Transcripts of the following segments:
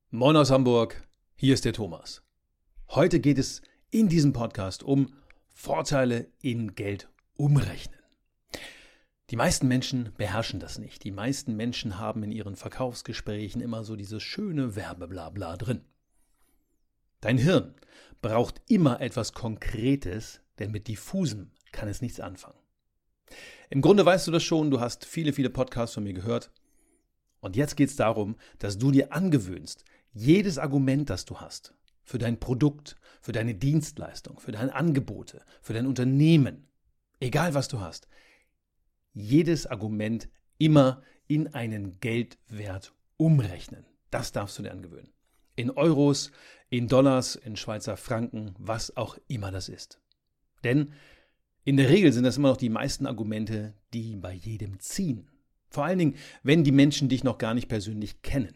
Moin aus Hamburg, hier ist der Thomas. Heute geht es in diesem Podcast um Vorteile in Geld umrechnen. Die meisten Menschen beherrschen das nicht. Die meisten Menschen haben in ihren Verkaufsgesprächen immer so dieses schöne Werbeblabla drin. Dein Hirn braucht immer etwas Konkretes, denn mit diffusem kann es nichts anfangen. Im Grunde weißt du das schon, du hast viele Podcasts von mir gehört. Und jetzt geht es darum, dass du dir angewöhnst, jedes Argument, das du hast, für dein Produkt, für deine Dienstleistung, für deine Angebote, für dein Unternehmen, egal was du hast, jedes Argument immer in einen Geldwert umrechnen. Das darfst du dir angewöhnen. In Euros, in Dollars, in Schweizer Franken, was auch immer das ist. Denn in der Regel sind das immer noch die meisten Argumente, die bei jedem ziehen. Vor allen Dingen, wenn die Menschen dich noch gar nicht persönlich kennen.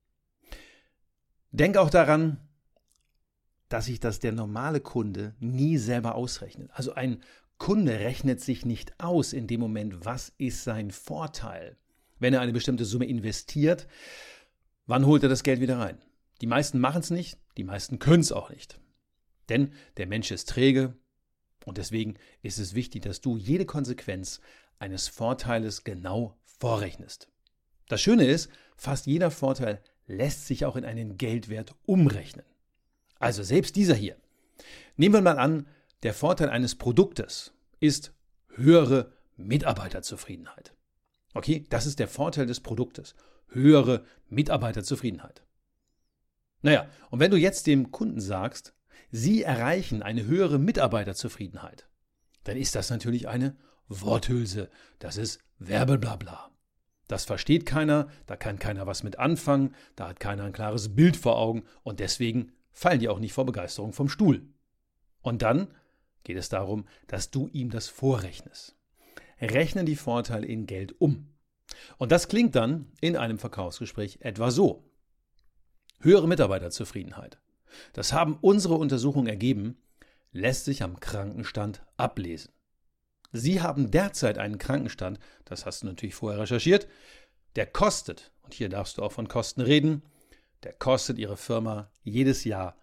Denk auch daran, dass sich das der normale Kunde nie selber ausrechnet. Also ein Kunde rechnet sich nicht aus in dem Moment, was ist sein Vorteil. Wenn er eine bestimmte Summe investiert, wann holt er das Geld wieder rein? Die meisten machen es nicht, die meisten können es auch nicht. Denn der Mensch ist träge und deswegen ist es wichtig, dass du jede Konsequenz eines Vorteiles genau vorrechnest. Das Schöne ist, fast jeder Vorteil lässt sich auch in einen Geldwert umrechnen. Also selbst dieser hier. Nehmen wir mal an, der Vorteil eines Produktes ist höhere Mitarbeiterzufriedenheit. Okay, das ist der Vorteil des Produktes. Höhere Mitarbeiterzufriedenheit. Naja, und wenn du jetzt dem Kunden sagst, sie erreichen eine höhere Mitarbeiterzufriedenheit, dann ist das natürlich eine Worthülse. Das ist Werbeblabla. Das versteht keiner, da kann keiner was mit anfangen, da hat keiner ein klares Bild vor Augen und deswegen fallen die auch nicht vor Begeisterung vom Stuhl. Und dann geht es darum, dass du ihm das vorrechnest. Rechne die Vorteile in Geld um. Und das klingt dann in einem Verkaufsgespräch etwa so. Höhere Mitarbeiterzufriedenheit. Das haben unsere Untersuchungen ergeben, lässt sich am Krankenstand ablesen. Sie haben derzeit einen Krankenstand, das hast du natürlich vorher recherchiert, der kostet, und hier darfst du auch von Kosten reden, der kostet Ihre Firma jedes Jahr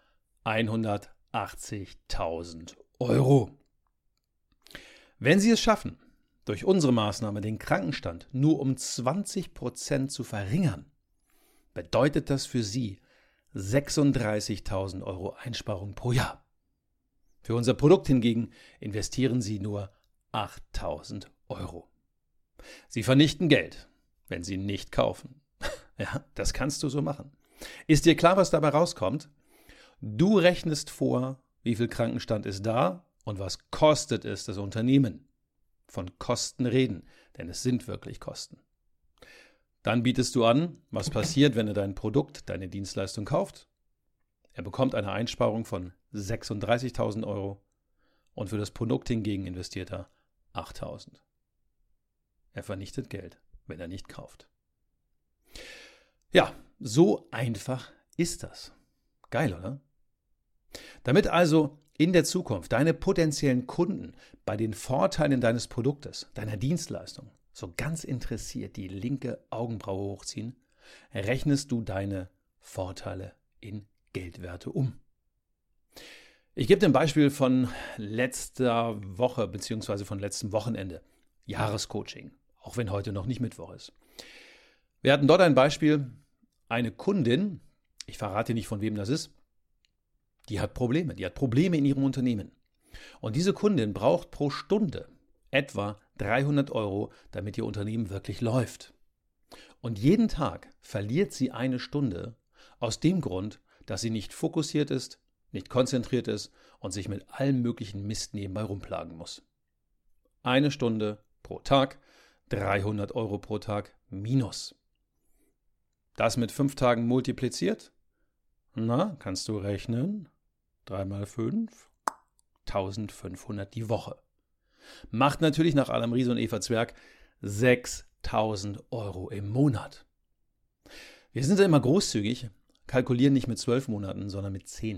180.000 Euro. Wenn Sie es schaffen, durch unsere Maßnahme den Krankenstand nur um 20% zu verringern, bedeutet das für Sie 36.000 Euro Einsparung pro Jahr. Für unser Produkt hingegen investieren Sie nur 8.000 Euro. Sie vernichten Geld, wenn Sie nicht kaufen. Ja, das kannst du so machen. Ist dir klar, was dabei rauskommt? Du rechnest vor, wie viel Krankenstand ist da und was kostet es das Unternehmen. Von Kosten reden, denn es sind wirklich Kosten. Dann bietest du an, was passiert, wenn er dein Produkt, deine Dienstleistung kauft. Er bekommt eine Einsparung von 36.000 Euro und für das Produkt hingegen investiert er 8.000. Er vernichtet Geld, wenn er nicht kauft. Ja, so einfach ist das. Geil, oder? Damit also in der Zukunft deine potenziellen Kunden bei den Vorteilen deines Produktes, deiner Dienstleistung, so ganz interessiert die linke Augenbraue hochziehen, rechnest du deine Vorteile in Geldwerte um. Ich gebe dir ein Beispiel von letzter Woche bzw. von letztem Wochenende. Jahrescoaching, auch wenn heute noch nicht Mittwoch ist. Wir hatten dort ein Beispiel, eine Kundin, ich verrate nicht, von wem das ist, die hat Probleme in ihrem Unternehmen. Und diese Kundin braucht pro Stunde etwa 300 Euro, damit ihr Unternehmen wirklich läuft. Und jeden Tag verliert sie eine Stunde aus dem Grund, dass sie nicht fokussiert ist, nicht konzentriert ist und sich mit allem möglichen Mist nebenbei rumplagen muss. Eine Stunde pro Tag, 300 Euro pro Tag minus. Das mit 5 Tagen multipliziert? Na, kannst du rechnen? 3 mal 5, 1.500 die Woche. Macht natürlich nach Adam Riese und Eva Zwerg 6.000 Euro im Monat. Wir sind ja immer großzügig, kalkulieren nicht mit 12 Monaten, sondern mit 10.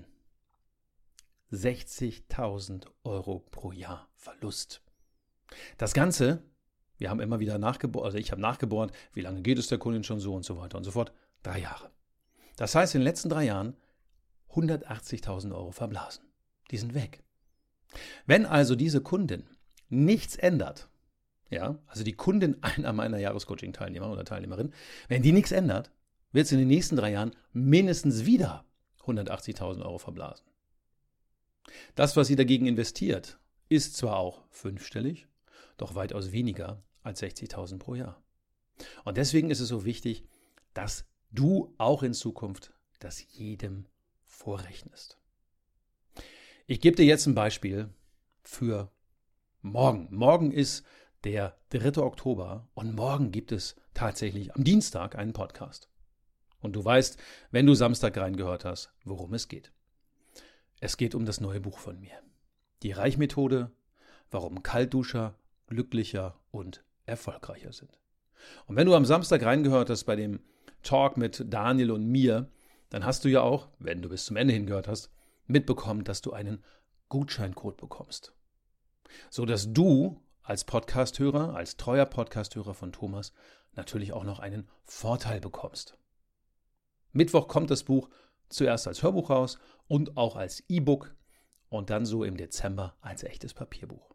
60.000 Euro pro Jahr Verlust. Das Ganze, wir haben immer wieder nachgebohrt, also ich habe nachgebohrt, wie lange geht es der Kundin schon so und so weiter und so fort. 3 Jahre. Das heißt, in den letzten 3 Jahren 180.000 Euro verblasen. Die sind weg. Wenn also diese Kundin nichts ändert, ja, also die Kundin einer meiner Jahrescoaching-Teilnehmer oder Teilnehmerin, wenn die nichts ändert, wird es in den nächsten 3 Jahren mindestens wieder 180.000 Euro verblasen. Das, was sie dagegen investiert, ist zwar auch 5-stellig, doch weitaus weniger als 60.000 pro Jahr. Und deswegen ist es so wichtig, dass du auch in Zukunft das jedem vorrechnest. Ich gebe dir jetzt ein Beispiel für morgen. Morgen ist der 3. Oktober und morgen gibt es tatsächlich am Dienstag einen Podcast. Und du weißt, wenn du Samstag reingehört hast, worum es geht. Es geht um das neue Buch von mir. Die Reichmethode, warum Kaltduscher glücklicher und erfolgreicher sind. Und wenn du am Samstag reingehört hast bei dem Talk mit Daniel und mir, dann hast du ja auch, wenn du bis zum Ende hingehört hast, mitbekommen, dass du einen Gutscheincode bekommst. So dass du als Podcasthörer, als treuer Podcasthörer von Thomas, natürlich auch noch einen Vorteil bekommst. Mittwoch kommt das Buch zuerst als Hörbuch raus und auch als E-Book und dann so im Dezember als echtes Papierbuch.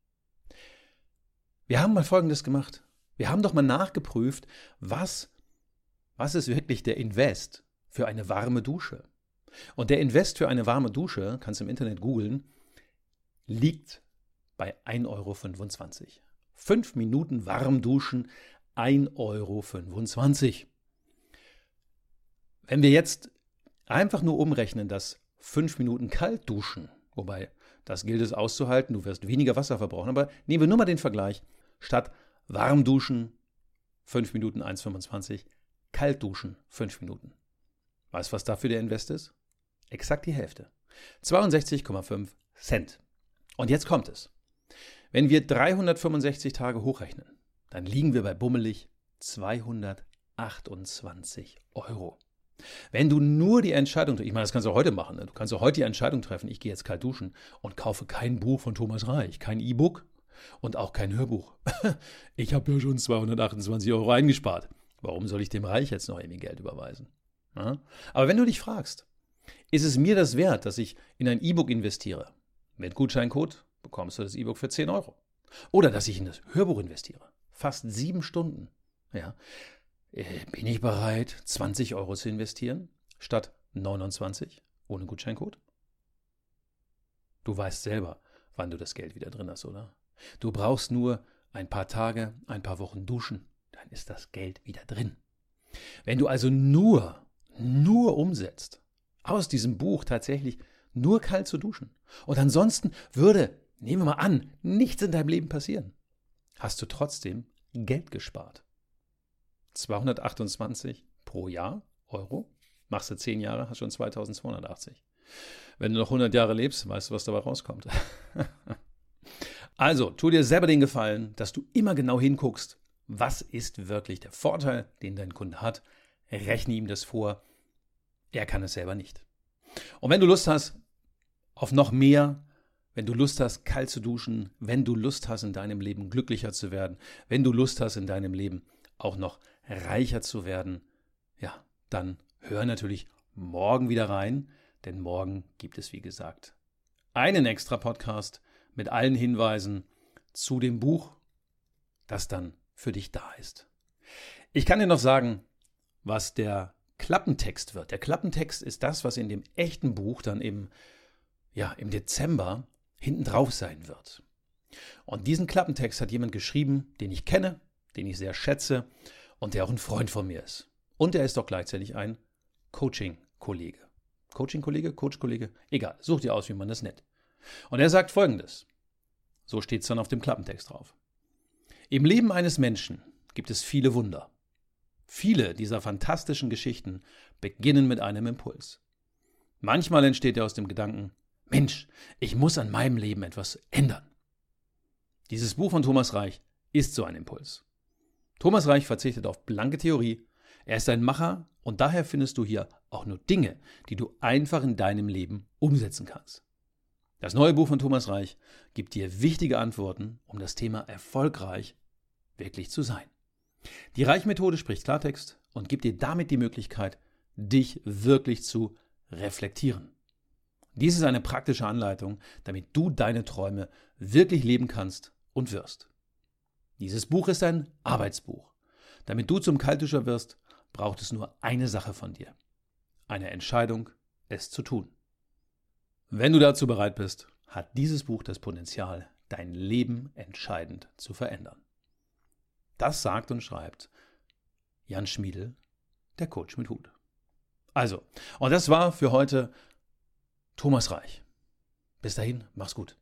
Wir haben mal Folgendes gemacht. Wir haben doch mal nachgeprüft, was ist wirklich der Invest für eine warme Dusche. Und der Invest für eine warme Dusche, kannst du im Internet googeln, liegt bei 1,25 €. 5 Minuten warm duschen, 1,25 €. Wenn wir jetzt einfach nur umrechnen, dass 5 Minuten kalt duschen, wobei das gilt es auszuhalten, du wirst weniger Wasser verbrauchen, aber nehmen wir nur mal den Vergleich, statt warm duschen 5 Minuten 1,25, kalt duschen 5 Minuten. Weißt du, was dafür der Invest ist? Exakt die Hälfte. 62,5 Cent. Und jetzt kommt es. Wenn wir 365 Tage hochrechnen, dann liegen wir bei bummelig 228 €. Wenn du nur die Entscheidung, ich meine, das kannst du heute machen, ne? Du kannst auch heute die Entscheidung treffen, ich gehe jetzt kalt duschen und kaufe kein Buch von Thomas Reich, kein E-Book und auch kein Hörbuch. Ich habe ja schon 228 € eingespart. Warum soll ich dem Reich jetzt noch irgendwie Geld überweisen? Ja? Aber wenn du dich fragst, ist es mir das wert, dass ich in ein E-Book investiere? Mit Gutscheincode bekommst du das E-Book für 10 €. Oder dass ich in das Hörbuch investiere. Fast 7 Stunden. Ja. Bin ich bereit, 20 € zu investieren, statt 29 ohne Gutscheincode? Du weißt selber, wann du das Geld wieder drin hast, oder? Du brauchst nur ein paar Tage, ein paar Wochen duschen, dann ist das Geld wieder drin. Wenn du also nur umsetzt, aus diesem Buch tatsächlich nur kalt zu duschen und ansonsten würde, nehmen wir mal an, nichts in deinem Leben passieren, hast du trotzdem Geld gespart. 228 pro Jahr Euro, machst du 10 Jahre, hast schon 2280. Wenn du noch 100 Jahre lebst, weißt du, was dabei rauskommt. Also, tu dir selber den Gefallen, dass du immer genau hinguckst, was ist wirklich der Vorteil, den dein Kunde hat. Rechne ihm das vor. Er kann es selber nicht. Und wenn du Lust hast auf noch mehr, wenn du Lust hast, kalt zu duschen, wenn du Lust hast, in deinem Leben glücklicher zu werden, wenn du Lust hast, in deinem Leben auch noch reicher zu werden, ja, dann hör natürlich morgen wieder rein, denn morgen gibt es, wie gesagt, einen extra Podcast mit allen Hinweisen zu dem Buch, das dann für dich da ist. Ich kann dir noch sagen, was der Klappentext wird. Der Klappentext ist das, was in dem echten Buch dann im Dezember hinten drauf sein wird. Und diesen Klappentext hat jemand geschrieben, den ich kenne, den ich sehr schätze und der auch ein Freund von mir ist. Und er ist auch gleichzeitig ein Coaching-Kollege. Coaching-Kollege? Coach-Kollege? Egal, such dir aus, wie man das nennt. Und er sagt Folgendes. So steht es dann auf dem Klappentext drauf. Im Leben eines Menschen gibt es viele Wunder. Viele dieser fantastischen Geschichten beginnen mit einem Impuls. Manchmal entsteht er aus dem Gedanken, Mensch, ich muss an meinem Leben etwas ändern. Dieses Buch von Thomas Reich ist so ein Impuls. Thomas Reich verzichtet auf blanke Theorie, er ist ein Macher und daher findest du hier auch nur Dinge, die du einfach in deinem Leben umsetzen kannst. Das neue Buch von Thomas Reich gibt dir wichtige Antworten, um das Thema erfolgreich wirklich zu sein. Die Reich-Methode spricht Klartext und gibt dir damit die Möglichkeit, dich wirklich zu reflektieren. Dies ist eine praktische Anleitung, damit du deine Träume wirklich leben kannst und wirst. Dieses Buch ist ein Arbeitsbuch. Damit du zum Kaltduscher wirst, braucht es nur eine Sache von dir. Eine Entscheidung, es zu tun. Wenn du dazu bereit bist, hat dieses Buch das Potenzial, dein Leben entscheidend zu verändern. Das sagt und schreibt Jan Schmiedl, der Coach mit Hut. Also, und das war für heute Thomas Reich. Bis dahin, mach's gut.